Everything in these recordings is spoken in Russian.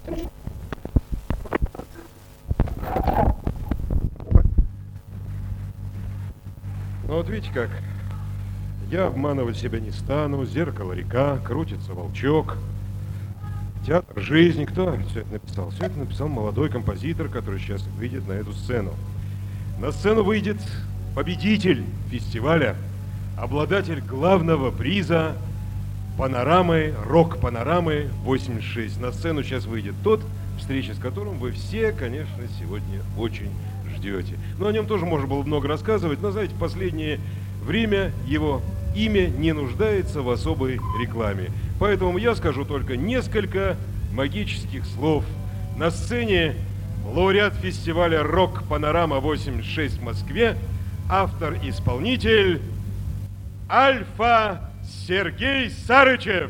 Ну вот видите как, я обманывать себя не стану, зеркало река, крутится волчок, театр жизни. Кто все это написал? Все это написал молодой композитор, который сейчас выйдет на эту сцену. На сцену выйдет победитель фестиваля, обладатель главного приза панорамы, рок-панорамы 86. На сцену сейчас выйдет тот, встреча с которым вы все, конечно, сегодня очень ждете. Но о нем тоже можно было много рассказывать, но, знаете, в последнее время его имя не нуждается в особой рекламе. Поэтому я скажу только несколько магических слов. На сцене лауреат фестиваля «Рок-панорама 86» в Москве, автор-исполнитель Альфа Сергей Сарычев.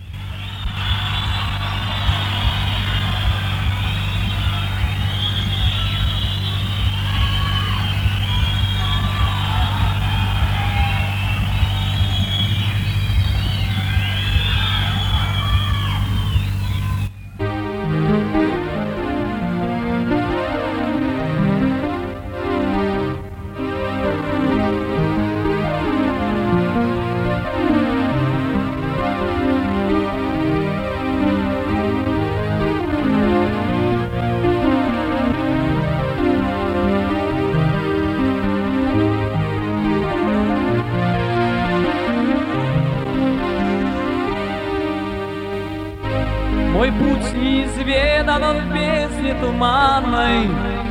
Мой путь неизведан, он в бездне туманной.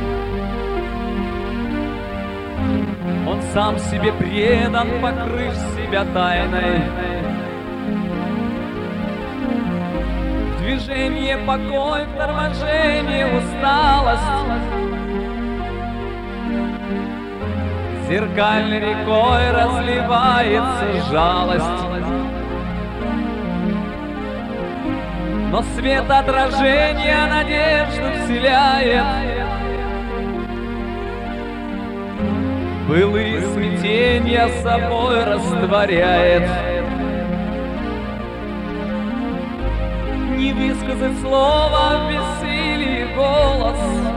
Он сам себе предан, покрыв себя тайной. В движении покой, в торможении усталость. Зеркальной рекой разливается жалость. Но свет отражения надежду вселяет. Былые смятения собой растворяет. Не высказать слово в бессилии голос.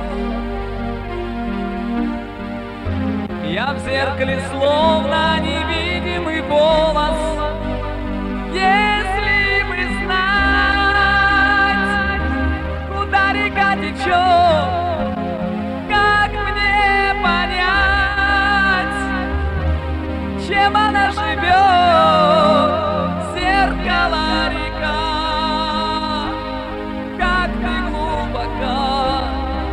Я в зеркале словно невидимый голос. Если бы знать, куда река течет, как мне понять, чем она живет, зеркало река, как ты глубока.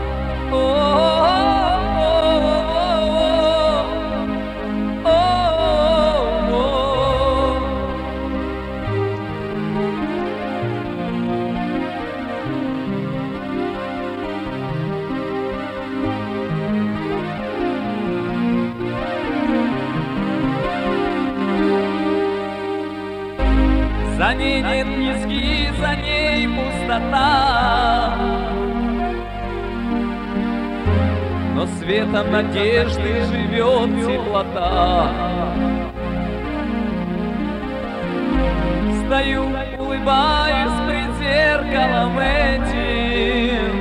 За ней нет низги, за ней пустота, но светом надежды живет теплота. Стою, улыбаюсь пред зеркалом этим,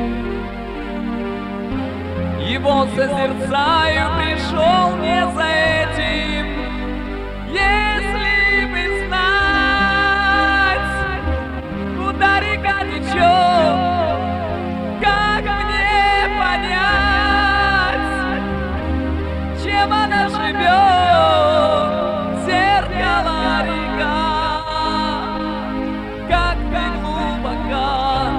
его созерцаю, пришел не за этим. Если бы знать, куда река течет, как мне понять, чем она живет, зеркало река, как ты глубока.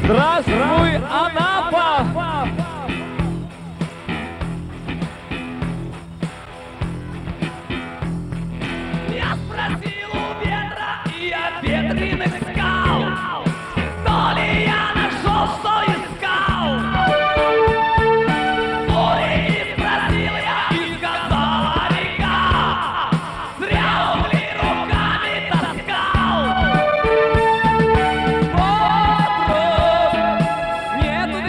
Здравствуй, Анапа! Я спросил у ветра и от ветреных скал, то ли я нашел, что искал. У реки спросил я и сказала река, зря угли руками таскал. Вопрос, нету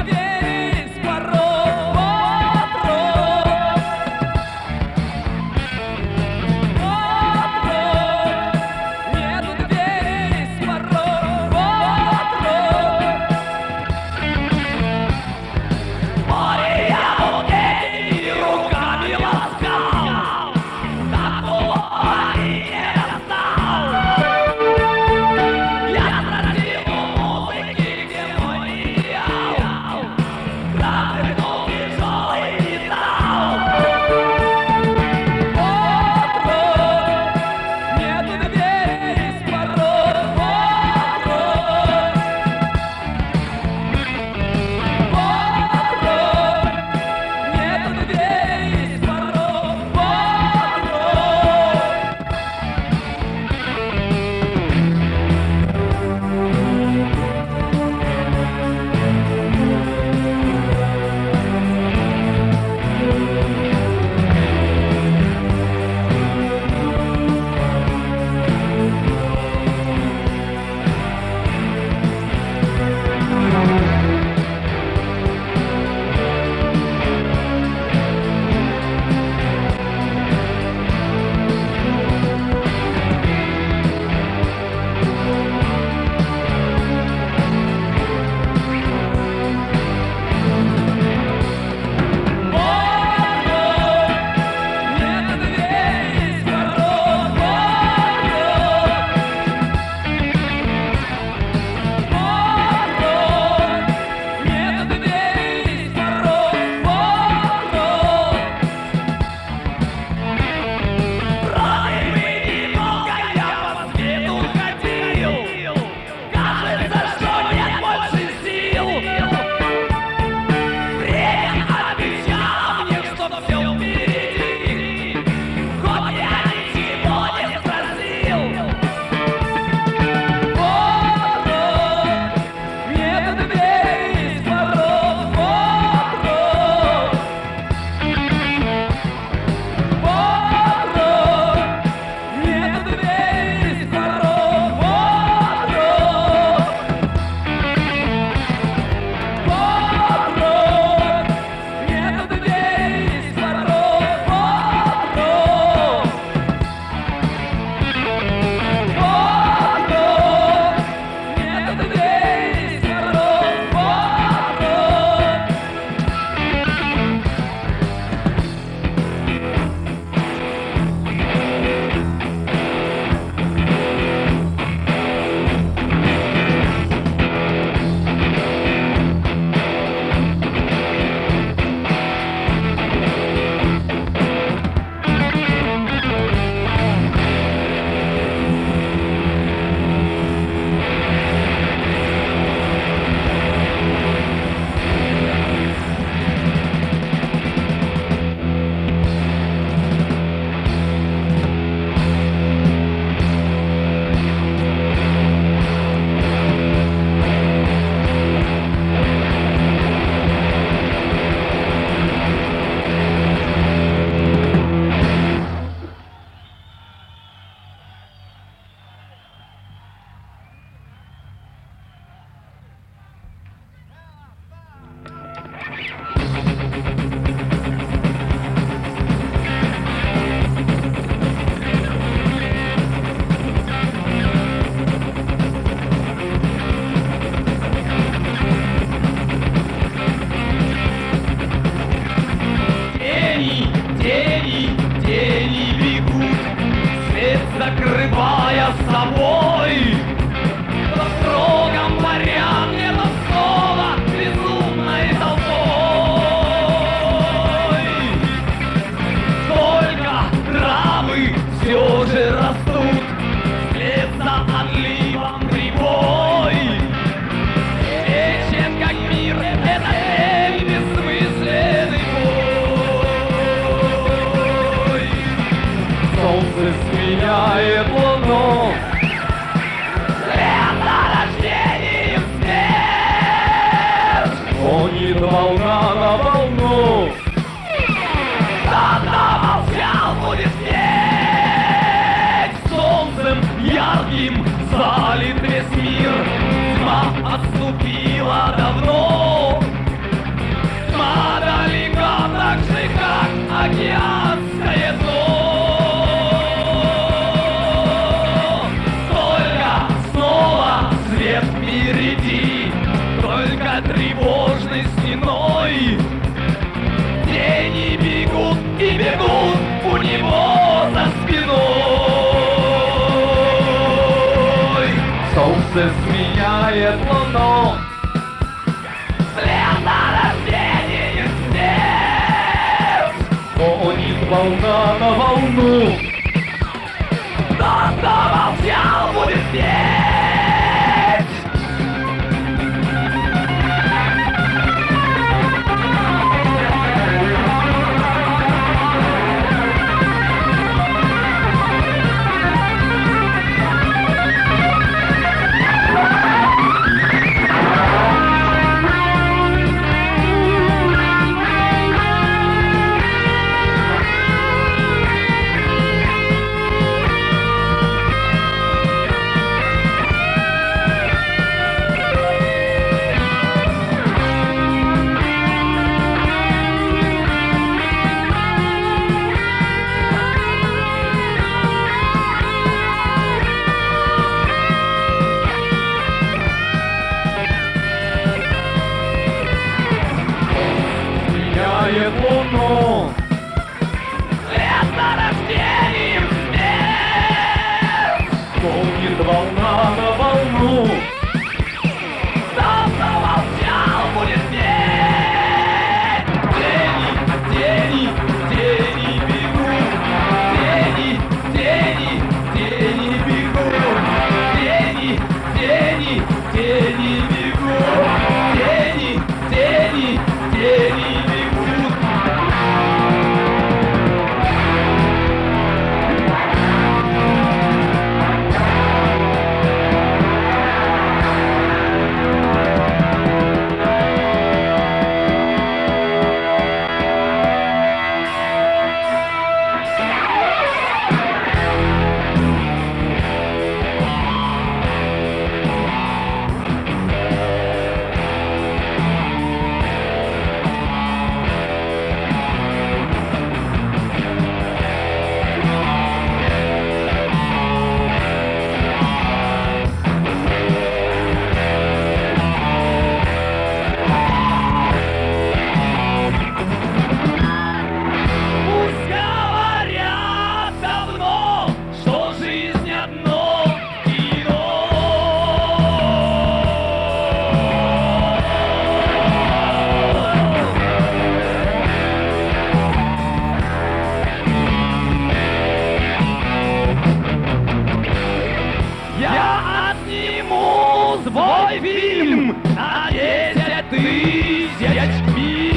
сменяет луну. След за рождением смерть. Гонит волна на волну. Кто молчал, будет петь. Солнцем ярким залит весь мир. Тьма отступила давно. Тьма далека, так же, как океанское дно. Только снова свет впереди, только тревожной стеной. Тени бегут и бегут у него за спиной. Солнце сменяет луну. Вслед за рождением смерть. Гонит волна на волну. Тот, кто молчал, будет петь. Сменяет луну. Вслед за рождением смерть. Гонит волна на волну. Тот, кто молчал, будет петь. Тени, тени, тени бегут. Тени, тени, тени бегут. Тени, тени, тени бегут. Тени, тени, тени бегут. Пусть говорят давно, что жизнь одно кино. Я отниму свой фильм на 10 тысяч миль.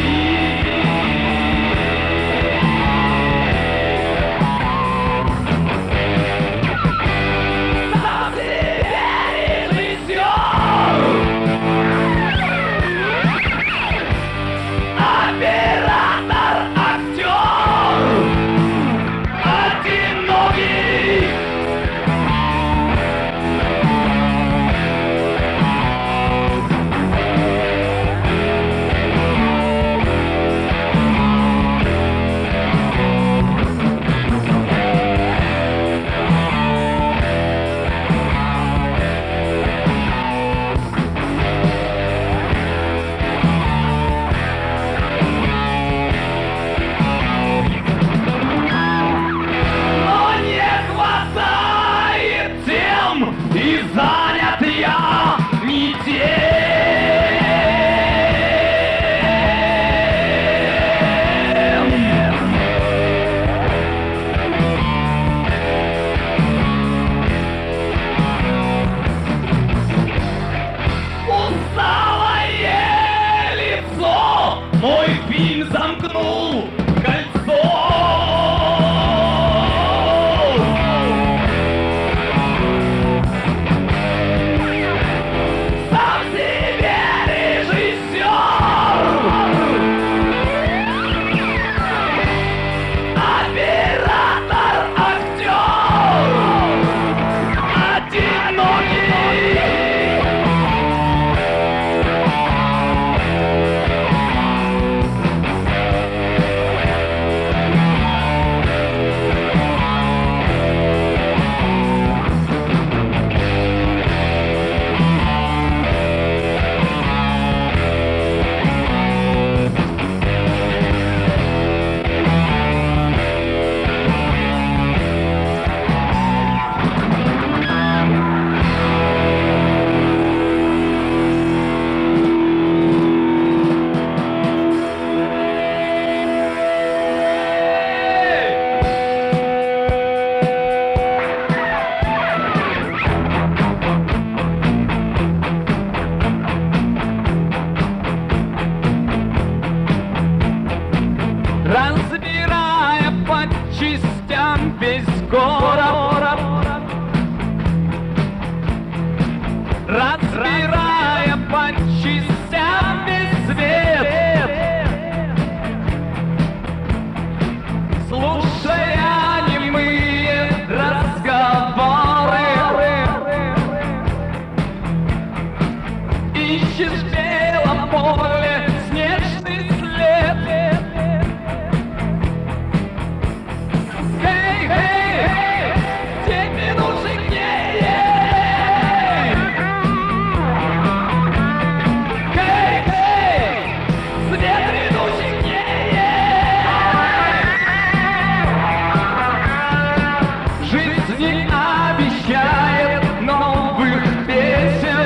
Сам себе режиссер, оператор, актер, одинокий. ищешь в белом поле снежный след. Эй, эй, эй, день минут жирнее. Эй, эй, свет минут жирнее. Жизнь не обещает новых песен.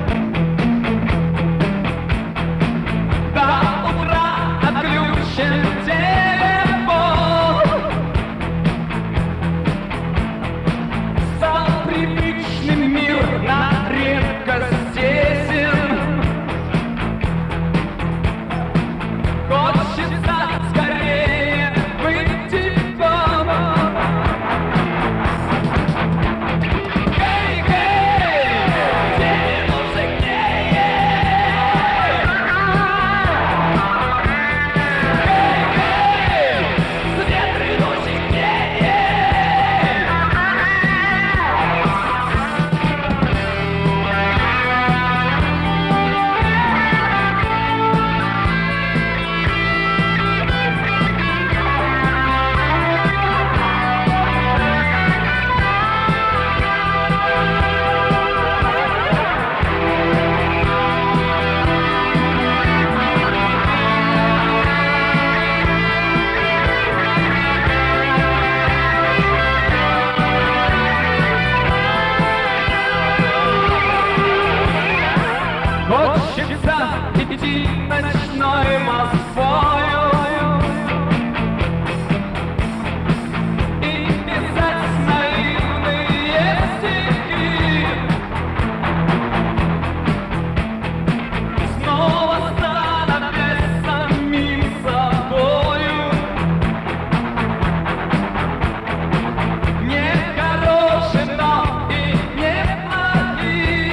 До утра отключен телефон. Стал привычным мир на редкость тесен. Хочется скорее выйти в дом. Эй, эй, день нужнее. Эй, эй, свет нужнее. Хочется идти ночной Москвою и писать наивные стихи. Снова становясь самим собою. Не хорошим, но и неплохим.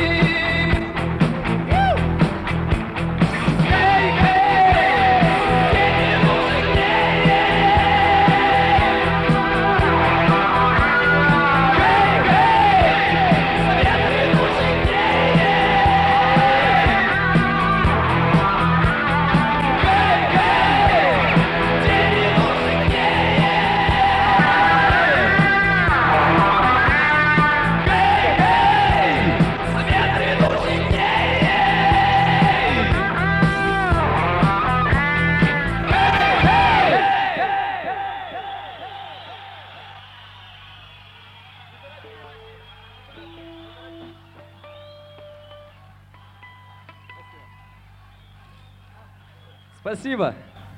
Эй, эй, день нужнее. Эй, эй, свет нужнее. Эй, эй, день нужнее. Эй, эй, свет нужнее. Спасибо.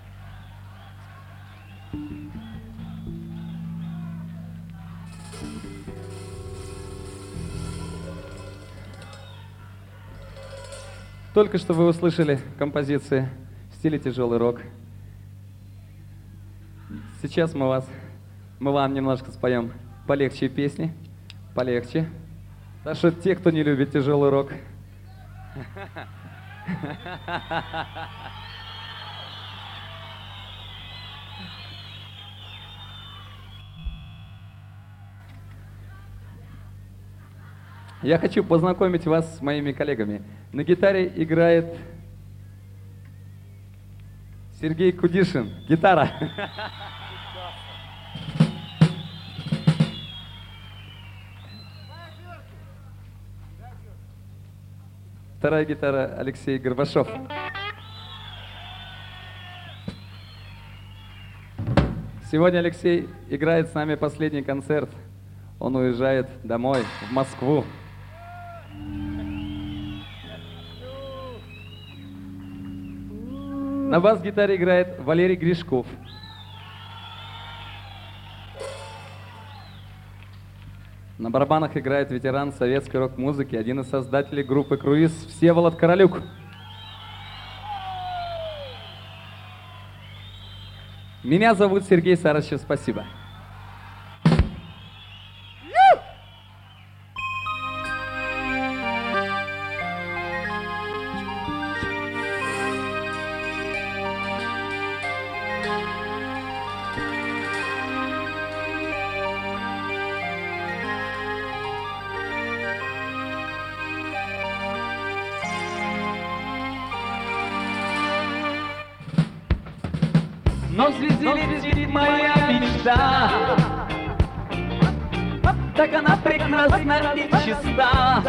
Только что вы услышали композиции в стиле тяжелый рок. Сейчас мы вам немножко споем полегче песни, полегче. Так что те, кто не любит тяжелый рок, я хочу познакомить вас с моими коллегами. На гитаре играет Сергей Кудишин. Гитара. Вторая гитара Алексей Горбашов. Сегодня Алексей играет с нами последний концерт. Он уезжает домой, в Москву. На бас-гитаре играет Валерий Гришков. На барабанах играет ветеран советской рок-музыки, один из создателей группы «Круиз» Всеволод Королюк. Меня зовут Сергей Сарычев. Спасибо. Но в звезде летит моя мечта. Так она прекрасна и чиста.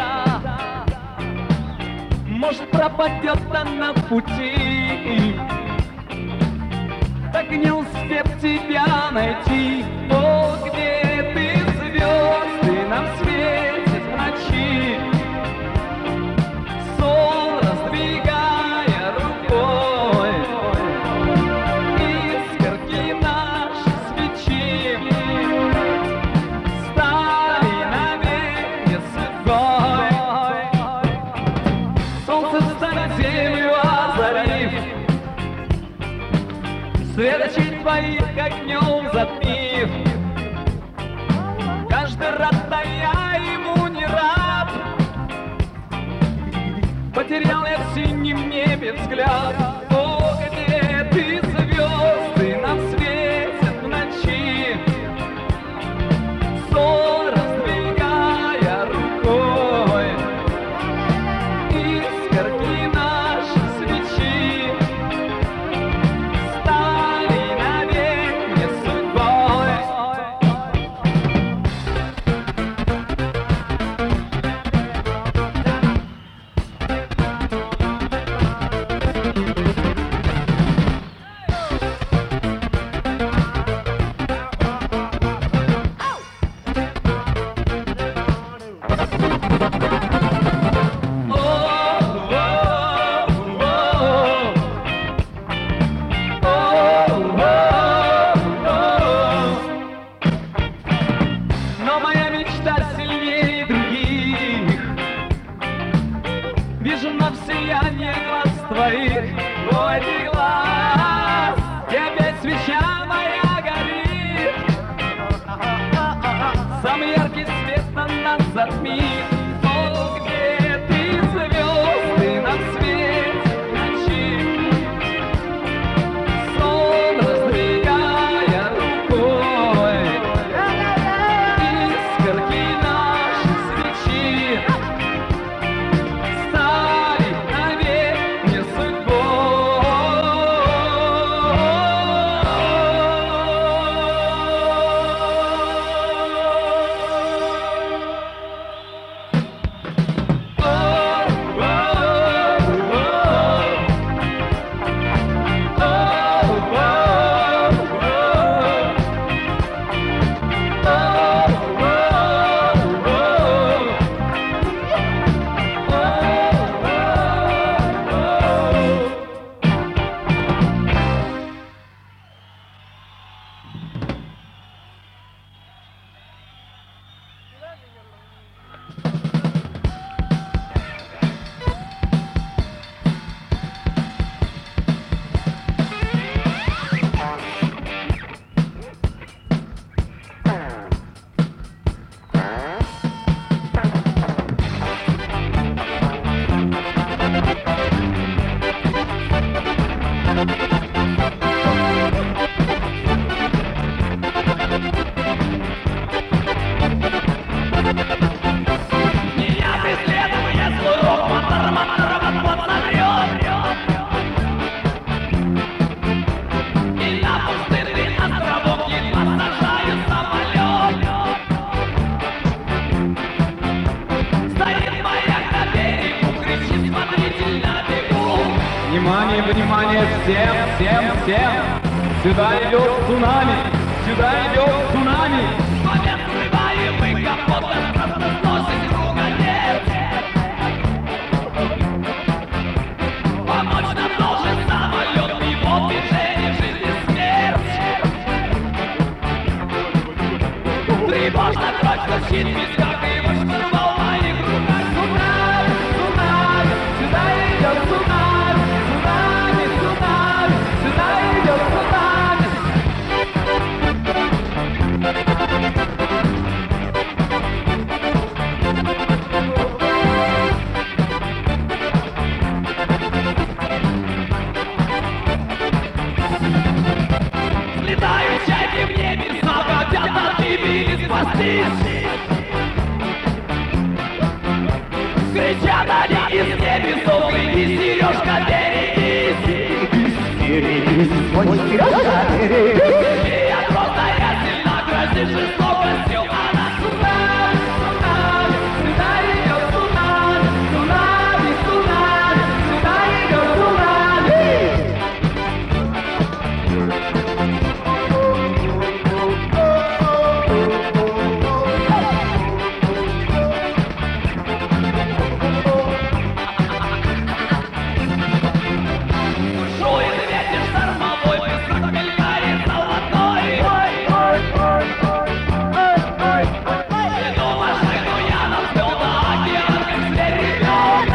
Может, пропадет она в пути, так и не успев тебя найти. О, где ты, звезды нам светят в ночи, сон раздвигая рукой, искорки наши свечи стали навеки судьбой. Солнце станет землю озарив, светочей твоих огнем затмив. Каждый рад, да я ему не рад. Потерял я в синем небе взгляд. О, где ты, звезды нам светят в ночи, сон раздвигая рукой, искорки наши свечи стали навеки судьбой. Но моя мечта сильнее других. Вижу на сияние глаз твоих, о, этих глаз, и опять свеча моя горит. Самый яркий свет на нас затмит. О, где ты, звезды нам светят в ночи, сон раздвигая рукой, искорки наши свечи стали навеки судьбой. Меня преследует злой рок, мотор, вот орёт. И на пустынный островок едва сажаю самолет. Стоит маяк на берегу, кричит смотритель на бегу. Внимание, внимание, всем, всем, всем! Сюда идет цунами! Сюда идет цунами! Момент взрываемый капот, просто сносит кругозор. Помочь нам должен самолет, его движение, жизнь и смерть. Тревожно кровь стучит в висках, и его штурвал в моих руках. Цунами, цунами! Сюда идет цунами! Цунами, цунами! Сюда идет цунами! Летают чайки в небе, снова хотят от гибели спастись. свой вперед. Я просто я сильно грозит жестокостью. Она цунами, цунами, сюда идет цунами, цунами, цунами, сюда идет цунами. Шует ветер штормовой, песок мелькает золотой. Иду машину я на взлет, а океан как зверь ревет.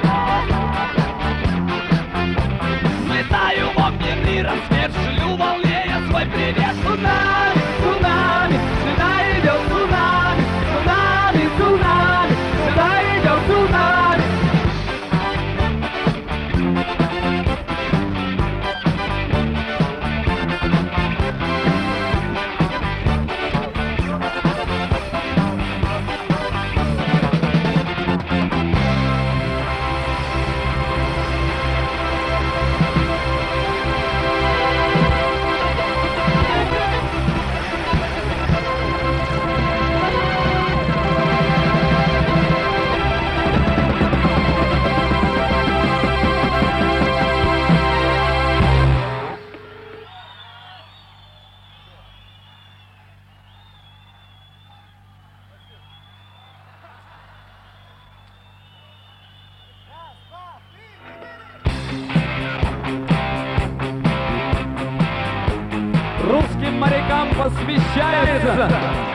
Слетаю в огненный рассвет, шлю волне я свой привет. Цунами, цунами, сюда идет цунами, цунами, цунами, сюда идет цунами. Русским морякам посвящается.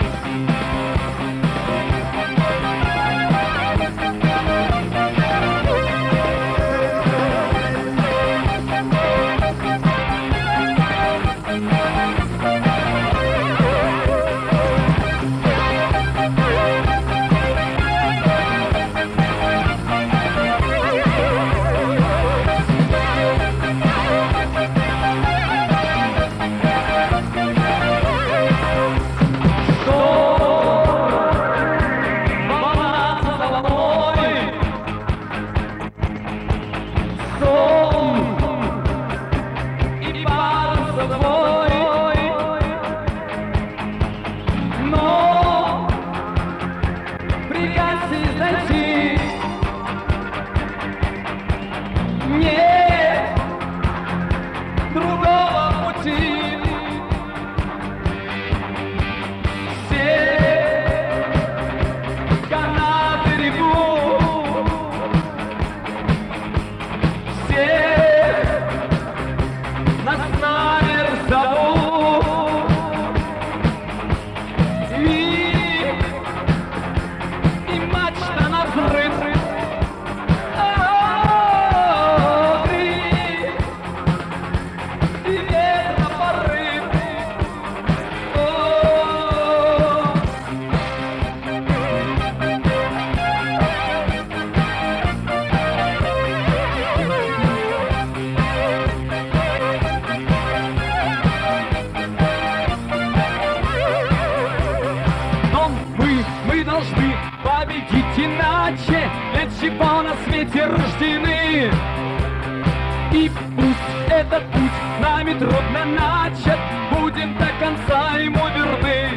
Иначе для чего на свете рождены? И пусть этот путь нами трудно начат, будем до конца ему верны.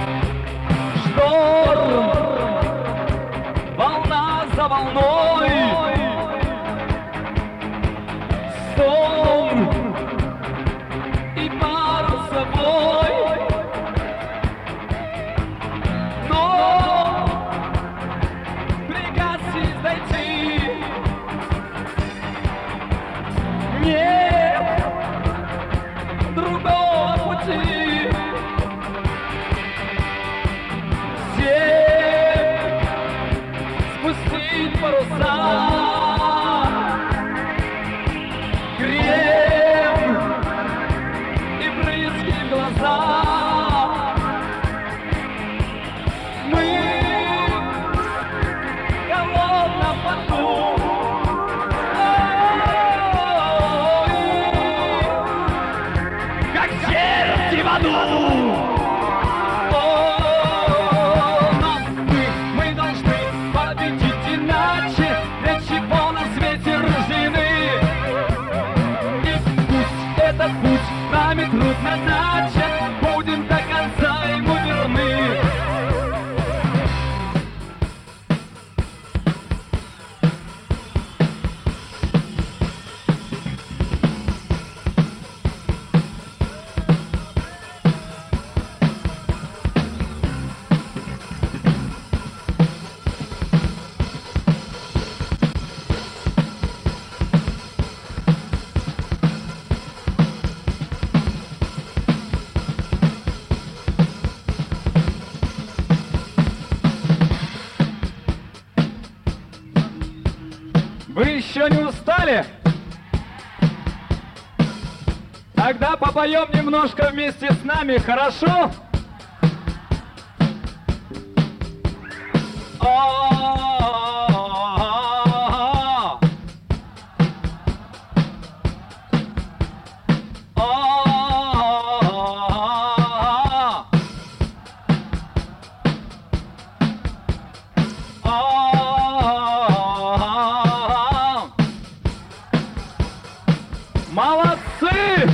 Шторм, волна за волной, сон и парус собой. Нет другого Тогда попоем немножко вместе с нами, хорошо? Молодцы!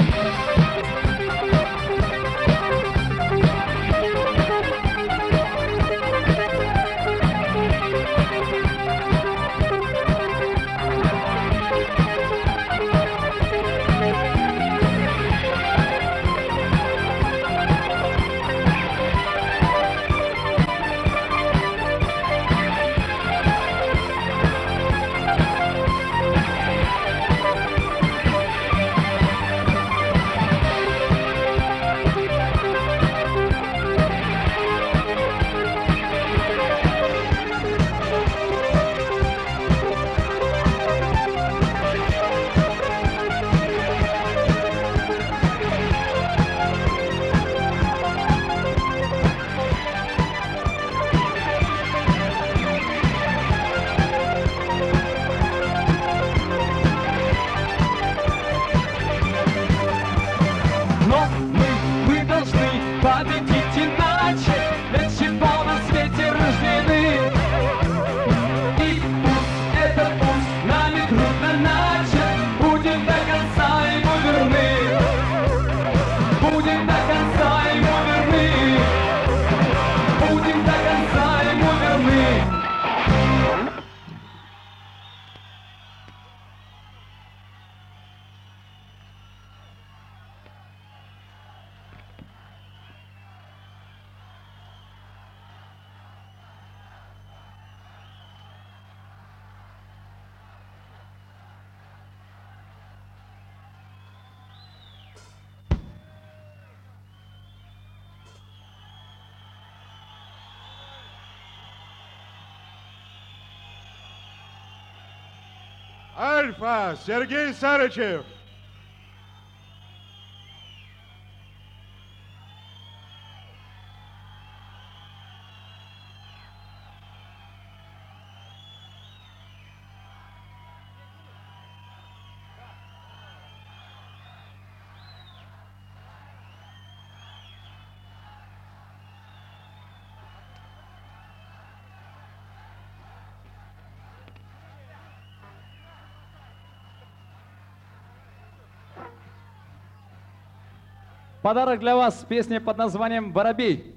Но мы должны победить иначе, для чего на свете рождены. И пусть этот путь нами трудно начат, будем до конца ему верны. Будем до конца ему верны. Будем до конца ему верны. Альфа, Сергей Сарычев. Подарок для вас, песня под названием «Воробей».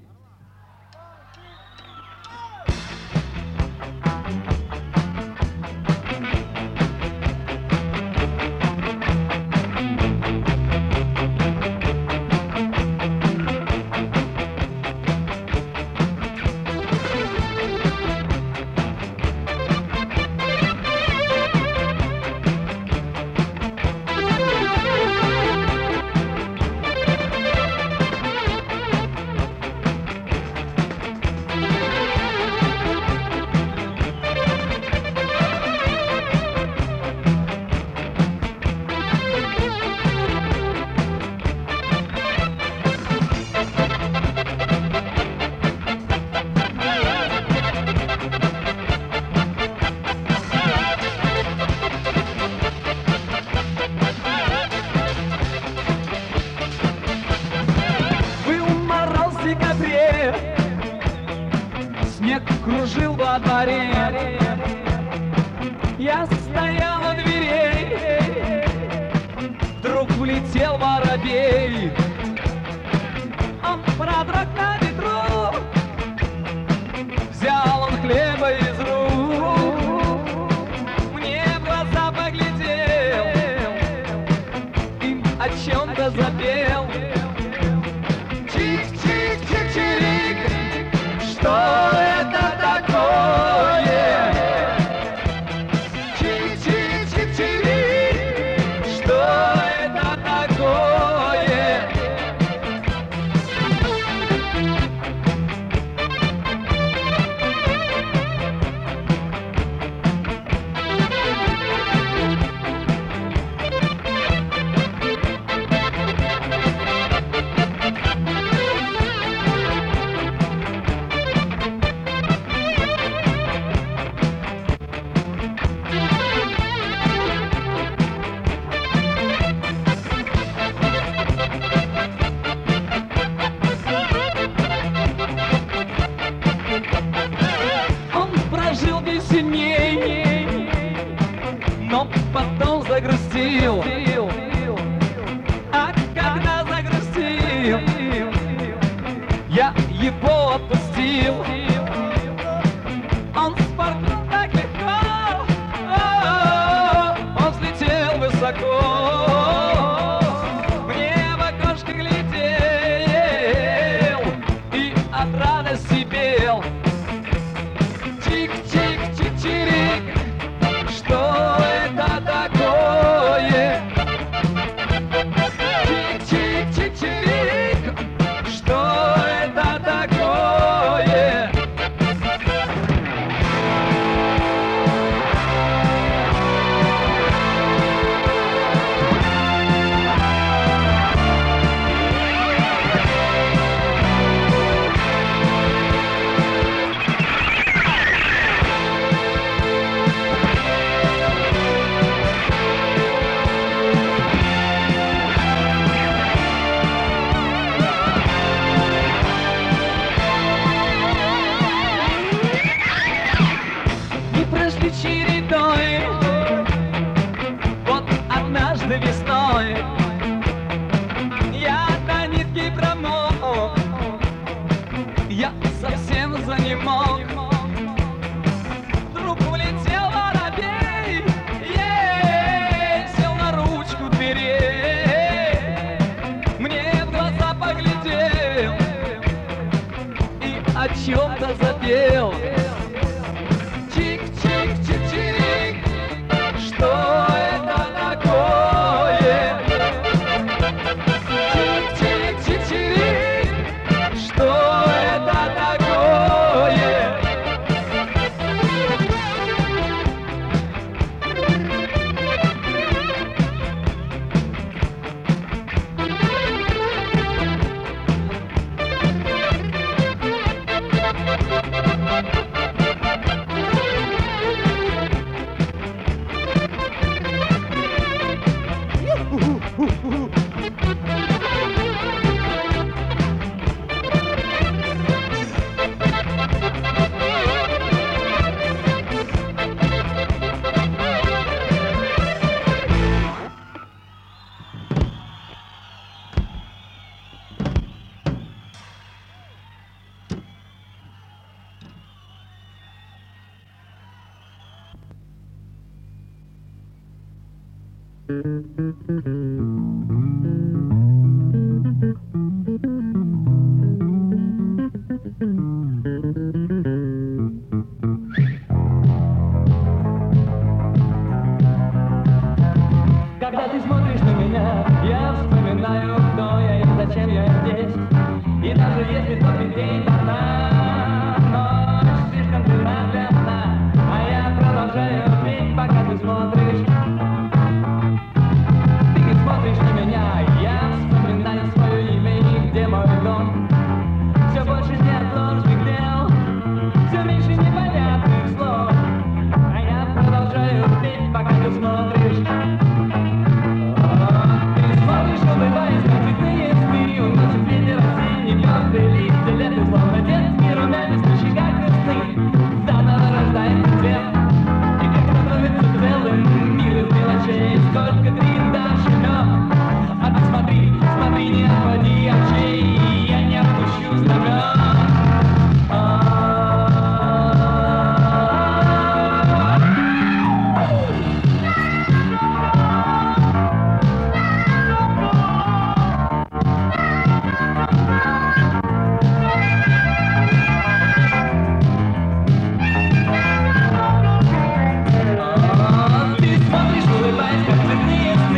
Снег кружил во дворе, я стоял у дверей, вдруг влетел воробей. Он продрог на ветру, взял он хлеба из рук, мне в глаза поглядел и о чем-то запел. Чик-чик-чик-чирик, что это такое? Чик-чик-чик-чирик, что это такое? потом загрустил. А когда загрустил, я его отпустил. Он спорхнул так легко, он взлетел высоко. Мне в окошко глядел и от радости пел. Чик-чик-чик-чирик, что это такое? Чик-чик-чик-чирик, что это такое? И прошли чередой, вот однажды весной я до нитки промок, я совсем занемог. Вдруг улетел воробей, сел на ручку дверей, мне в глаза поглядел и о чем-то запел. Чик-чик-чик-чирик, что это такое? Чик-чик-чик-чирик, что это такое? Когда ты смотришь на меня, я вспоминаю, кто я и зачем я здесь. И даже если тот день одна, ночь слишком длинна для сна, а я продолжаю петь, пока ты смотришь. Ты смотришь на меня, я вспоминаю свое имя и где мой дом. Все больше неотложных дел, все меньше непонятных слов, а я продолжаю петь, пока ты смотришь. Ты смотришь, улыбаясь, на цветные сны, уносит ветер осенний, мертвые листья, лето словно детский румянец на щеках весны. Заново рождается цвет, и как становится целым мир из мелочей, сколько дрин дальше мед. А ты смотри, смотри, не отводи очей, я не отпущу знамен. Ты смотришь, улыбаясь, как цветные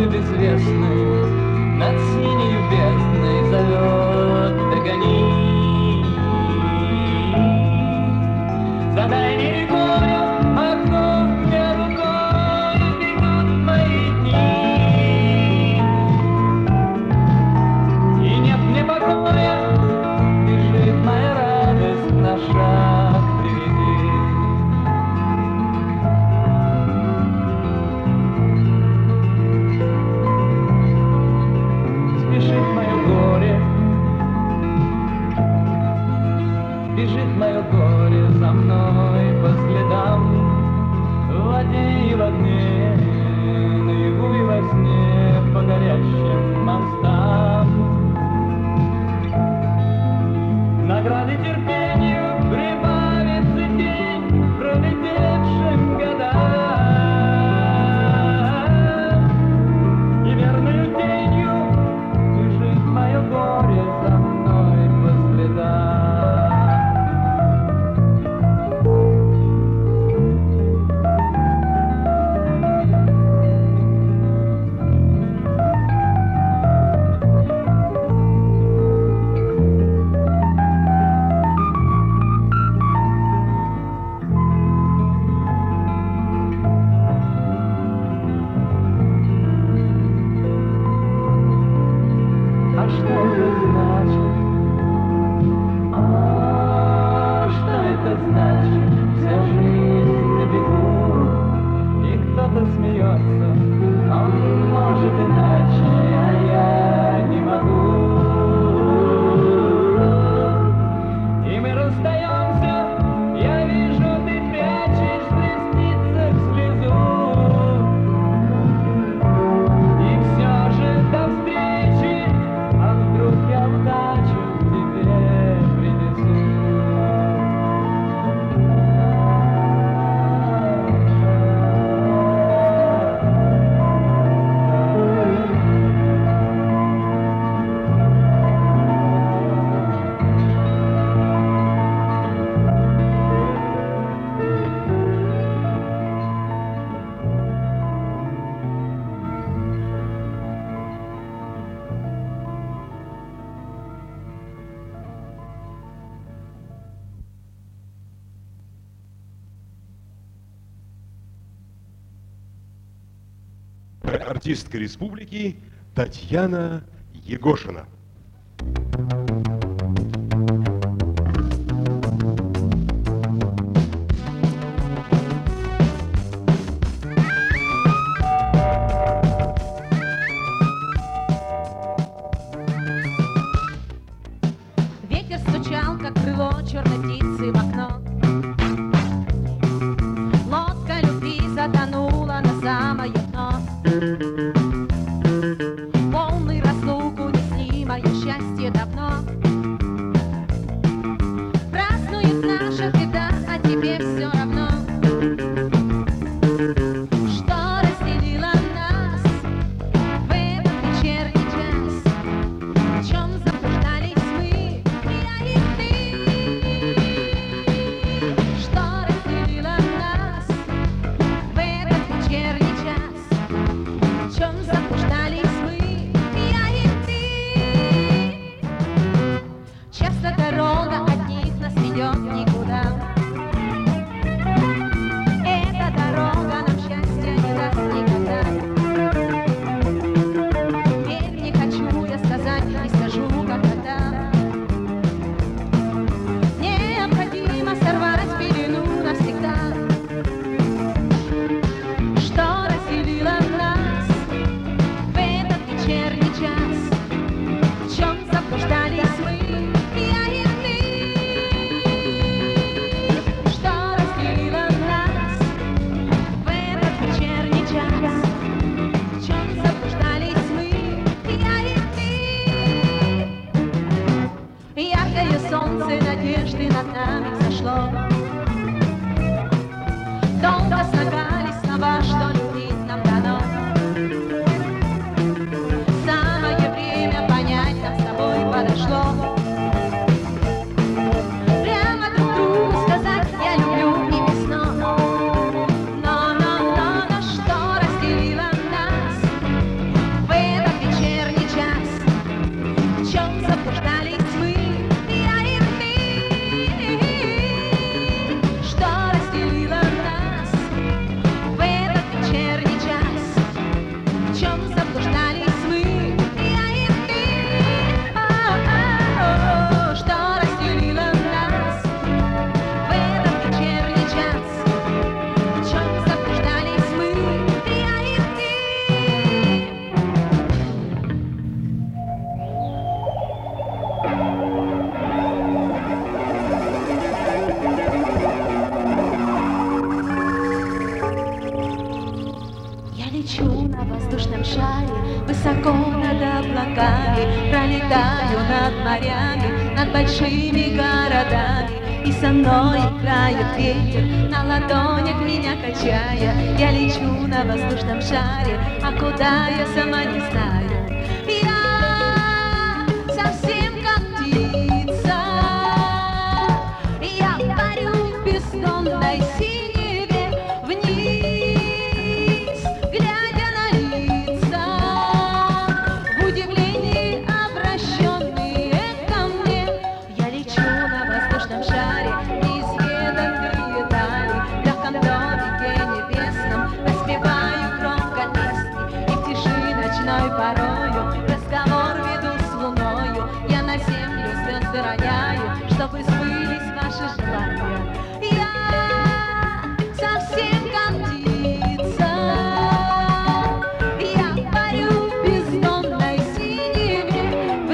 Горы безвестные над синей бездной зовет: догони. За дальней рекою окном мне рукой бегут мои дни. И нет мне покоя, бежит моя радость на шаг впереди. Спешит мое горе, бежит мое горе за мной по следам, в воде и в огне, наяву и во сне, по горящим мостам. Награды терпению прибавится день пролетевшим годам, и верную тенью бежит мое горе за мной по следам. А что это значит? Что это значит? Вся жизнь на бегу, и кто-то смеется, он может иначе, а я не могу. И мы расстаемся, я вижу, ты прячешь в ресницах слезу. И все же до встречи, а вдруг я удачу тебе принесу. Артистка республики Татьяна Егошина. Ветер стучал, как крыло черной птицы в окно. Лодка любви затонула на самое дно. Волны разлуку несли мои Улечу на воздушном шаре, высоко над облаками, пролетаю над морями, над большими городами. И со мной играет ветер, на ладонях меня качая. Я лечу на воздушном шаре, а куда я сама не знаю. Я совсем как птица, я парю в бездонной синеве вниз, глядя на лица, в удивлении обращенные ко мне. Я лечу на воздушном шаре, неизведанные дали, в легком домике небесном распеваю громко песни, и в тиши ночной порою разговор веду с луною. Я на землю звезды роняю, чтобы сбылись ваши желания. Я совсем как птица, я парю в бездонной синеве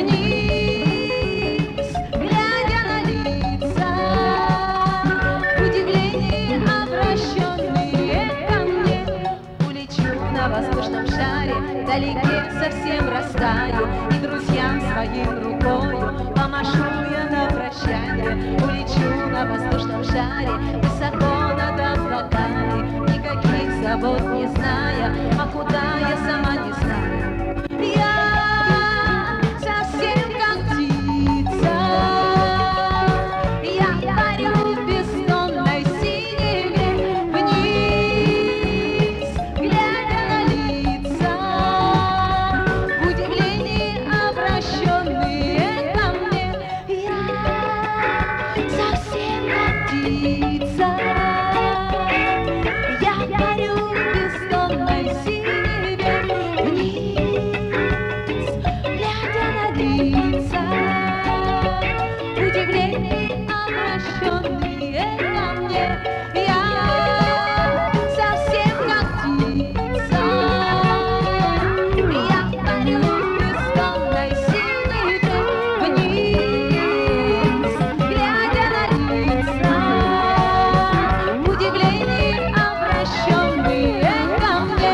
вниз, глядя на лица, в удивлении обращенные ко мне. Улечу на воздушном шаре, вдалеке совсем растаю, и друзьям своим рукою помашу я на прощание. Улечу на воздушном шаре, высоко над облаками, никаких забот не зная, а куда я сама не знаю. Я совсем как птица, я парю в бездонной синеве вниз, глядя на лица, в удивлении обращенные ко мне. Я совсем как птица, я парю в бездонной синеве вниз, глядя на лица, в удивлении обращенные ко мне. Я совсем как птица, я парю в бездонной синеве вниз, глядя на лица, в удивлении обращенные ко мне.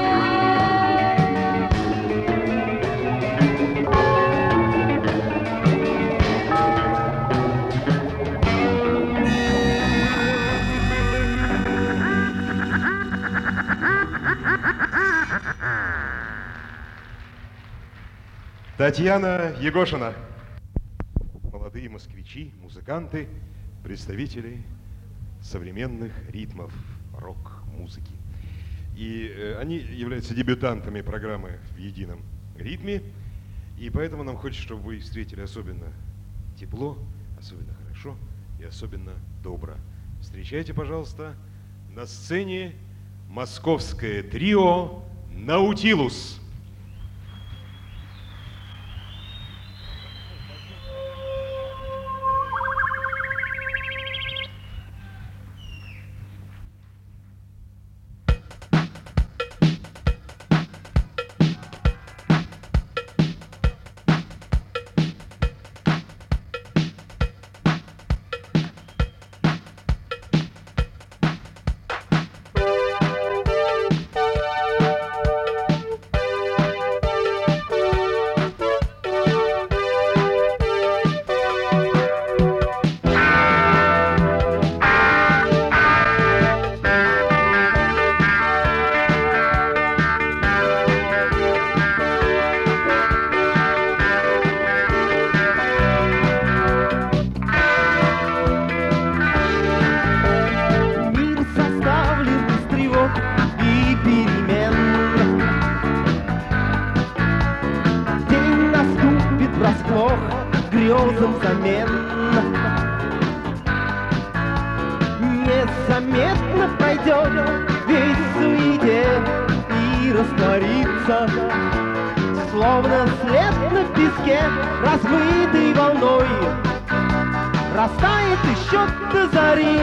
Татьяна Егошина. Молодые москвичи, музыканты, представители современных ритмов рок-музыки. И они являются дебютантами программы «В едином ритме». И поэтому нам хочется, чтобы вы их встретили особенно тепло, особенно хорошо и особенно добро. Встречайте, пожалуйста, на сцене московское трио «Наутилус». грезам замен. Незаметно пройдет весь в суете и растворится, словно след на песке, размытый волной, растает еще до зари.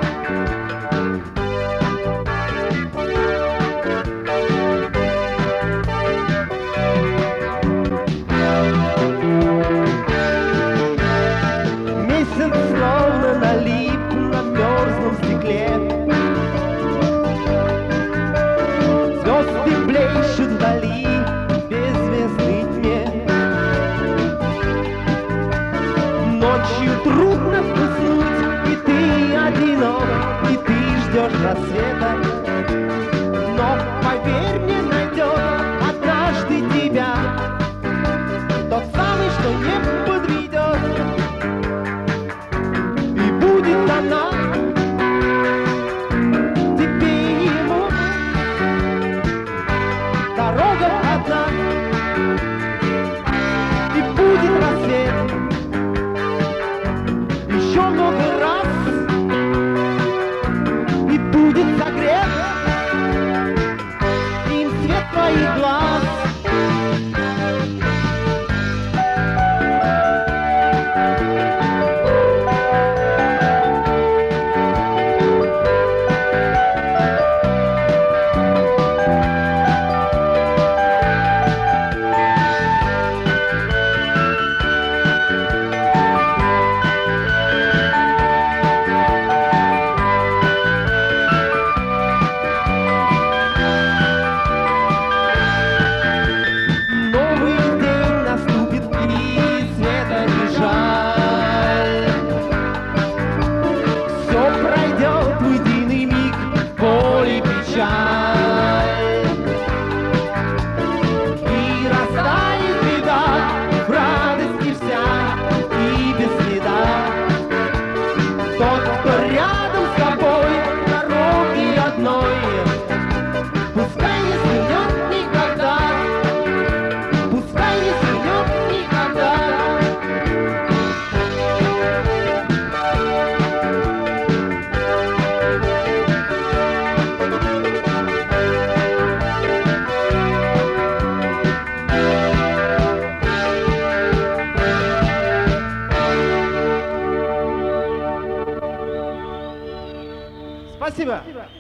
Словно налип на мерзлом стекле, звезды Спасибо.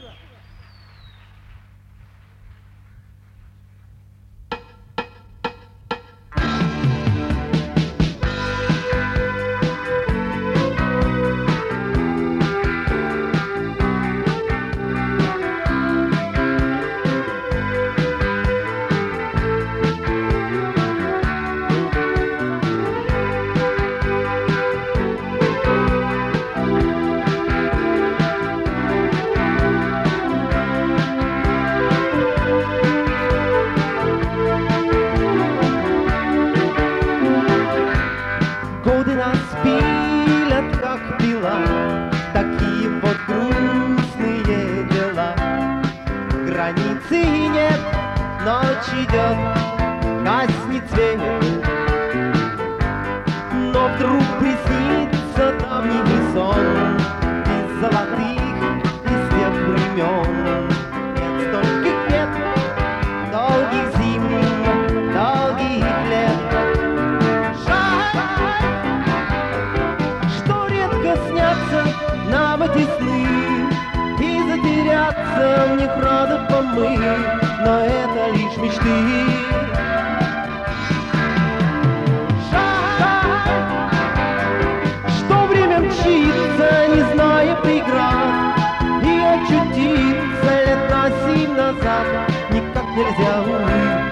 Годы нас пилят, как пила, такие вот грустные дела. Границы нет, ночь идет, гаснет свет. Но вдруг приснится давний сон из золотых, из тех времен. Нет стольких лет, долгих зим, долгих лет. Снятся нам эти сны, и затеряться в них рады бы мы, но это лишь мечты. Жаль, что время мчится, не зная преград, и очутиться лет на 7 назад никак нельзя, увы.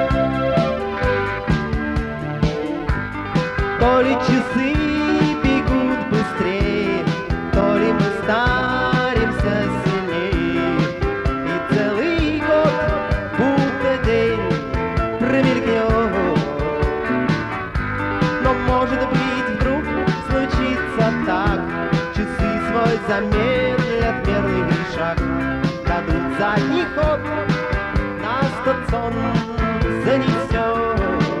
То ли часы быстрее, то ли мы старимся сильнее, и целый год будто день промелькнет. Но может быть вдруг случится так, часы свой замедлят мерный шаг, дадут задний ход, нас тот сон занесет.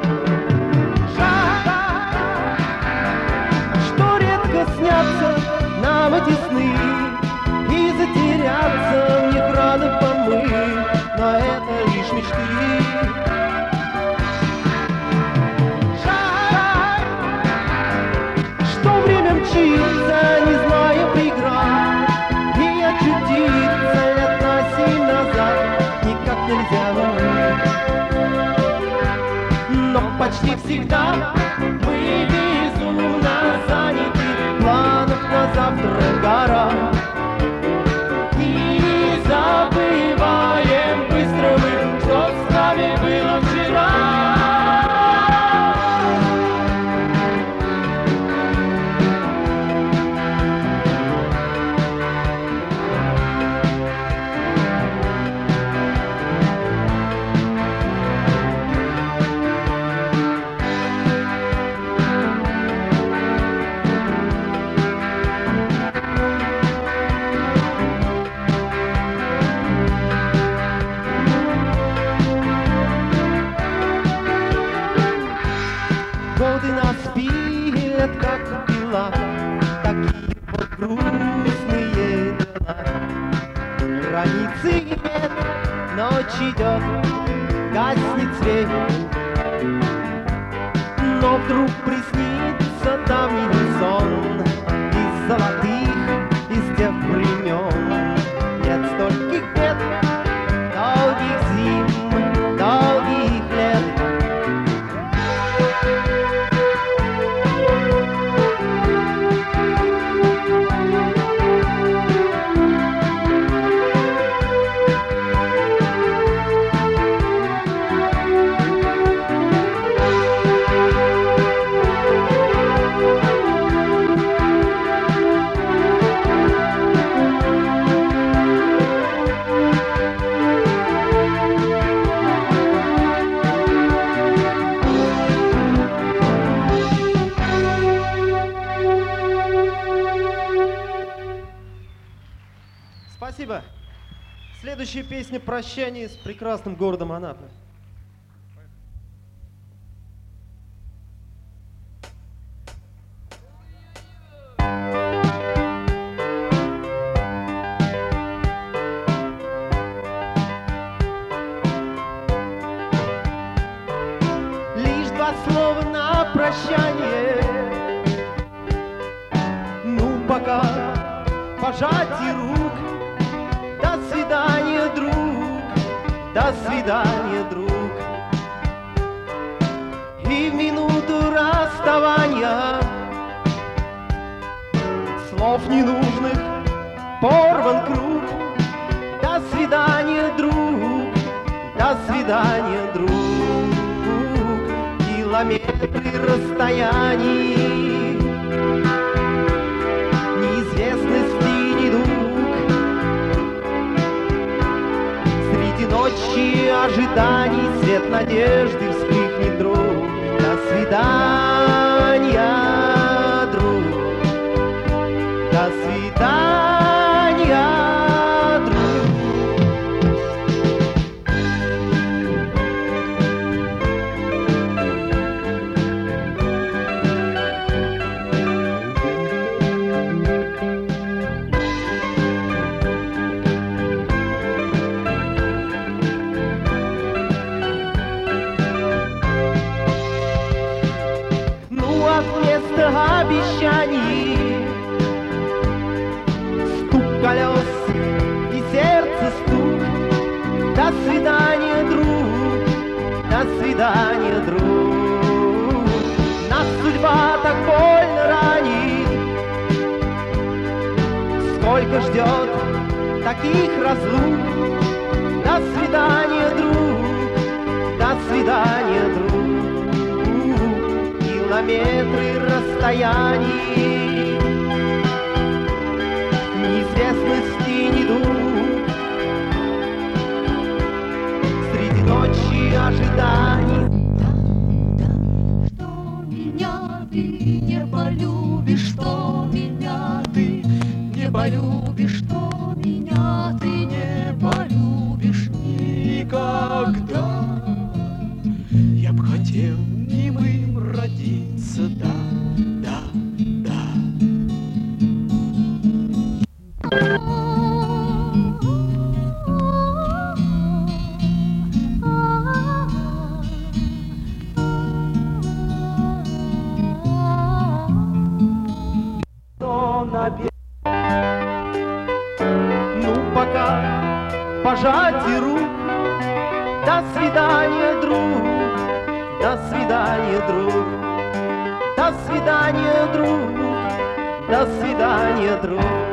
Снятся нам эти сны, и затеряться в них рады бы мы, но это лишь мечты. Жаль, что время мчится, не зная преград, и очутиться лет на 7 назад никак нельзя. Но почти всегда мы безумно заняты, планов на завтра гора, и не забываем быстро мы, что с нами было вчера. Годы нас пилят, как пила, такие вот грустные дела. Границы нет, ночь идет, гаснет свет. Но вдруг приснится давний сон из золотых, из тех времен. Нет стольких лет, долгих зим, долгих лет. Спасибо. Следующая песня «Прощание с прекрасным городом Анапы». Лишь два слова на прощание. Ну, пока пожатие рук до свидания, друг. И в минуту расставания слов ненужных порван круг. До свидания, друг, до свидания, друг. Километры расстояний, неизвестности недуг. Среди ночи ожиданий свет надежды вспыхнет, друг. До свидания, друг, до свидания, друг. Вместо обещаний стук колес и сердце стук. До свидания, друг, до свидания, друг. Нас судьба так больно ранит, сколько ждет таких разлук. До свидания, друг, до свидания, друг. Километры расстояний, неизвестности недуг. Среди ночи ожиданий. Что меня ты не полюбишь, что меня ты не полюбишь, что меня ты не полюбишь никогда. Я б хотел немым родиться, да, да, да. Ну пока пожатие рук. До свидания, друг, до свидания, друг. До свидания, друг, до свидания, друг.